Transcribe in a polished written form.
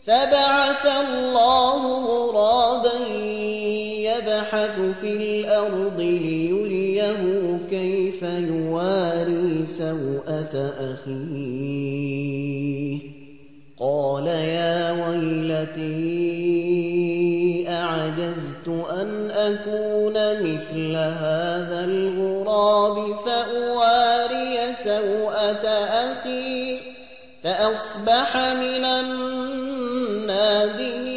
فبعث الله غرابا يبحث في الأرض ليريه كيف يواري سوءة أخيه قال يا ويلتي أعجزت أن أكون مثل هذا الغراب فأواري سوءة أخي فأصبح من النادمين.